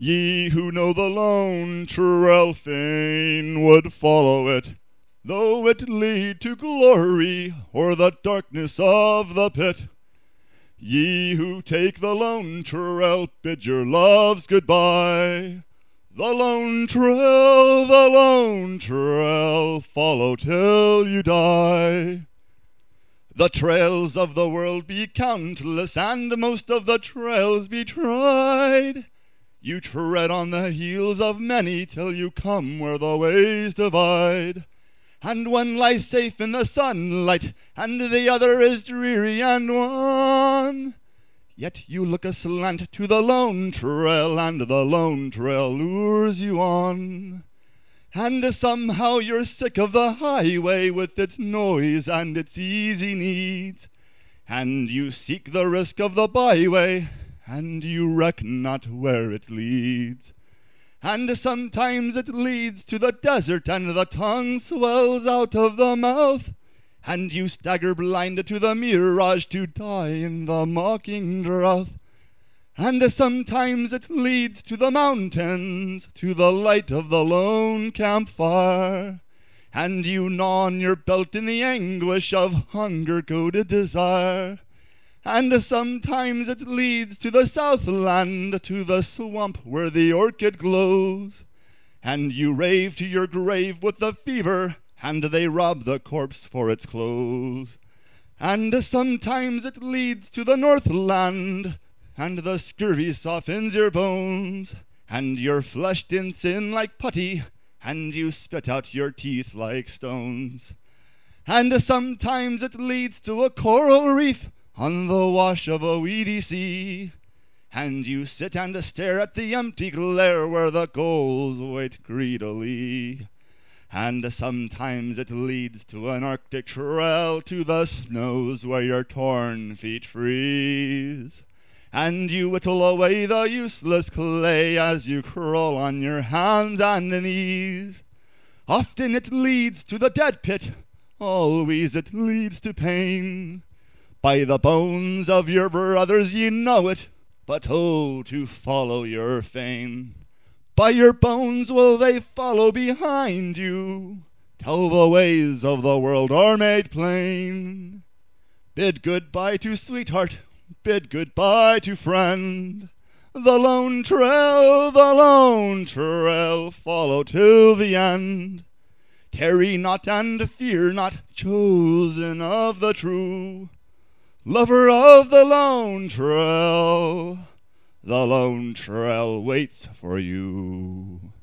Ye who know the lone trail fain would follow it, though it lead to glory or the darkness of the pit. Ye who take the lone trail, bid your loves goodbye. The lone trail, follow till you die. The trails of the world be countless, and most of the trails be tried. You tread on the heels of many till you come where the ways divide. And one lies safe in the sunlight, and the other is dreary and wan. Yet you look aslant to the lone trail, and the lone trail lures you on. And somehow you're sick of the highway with its noise and its easy needs, and you seek the risk of the byway, and you reck not where it leads. And sometimes it leads to the desert, and the tongue swells out of the mouth, and you stagger blind to the mirage to die in the mocking drought. And sometimes it leads to the mountains, to the light of the lone campfire, and you gnaw on your belt in the anguish of hunger-goaded desire. And sometimes it leads to the Southland, to the swamp where the orchid glows, and you rave to your grave with the fever, and they rob the corpse for its clothes. And sometimes it leads to the Northland, and the scurvy softens your bones, and you're fleshed in sin like putty, and you spit out your teeth like stones. And sometimes it leads to a coral reef on the wash of a weedy sea, and you sit and stare at the empty glare where the gulls wait greedily. And sometimes it leads to an Arctic trail, to the snows where your torn feet freeze, and you whittle away the useless clay as you crawl on your hands and knees. Often it leads to the dead pit, always it leads to pain. By the bones of your brothers ye know it, but oh, to follow your fame. By your bones will they follow behind you, till the ways of the world are made plain. Bid goodbye to sweetheart, bid goodbye to friend. The lone trail, follow till the end. Tarry not and fear not, chosen of the true. Lover of the lone trail waits for you.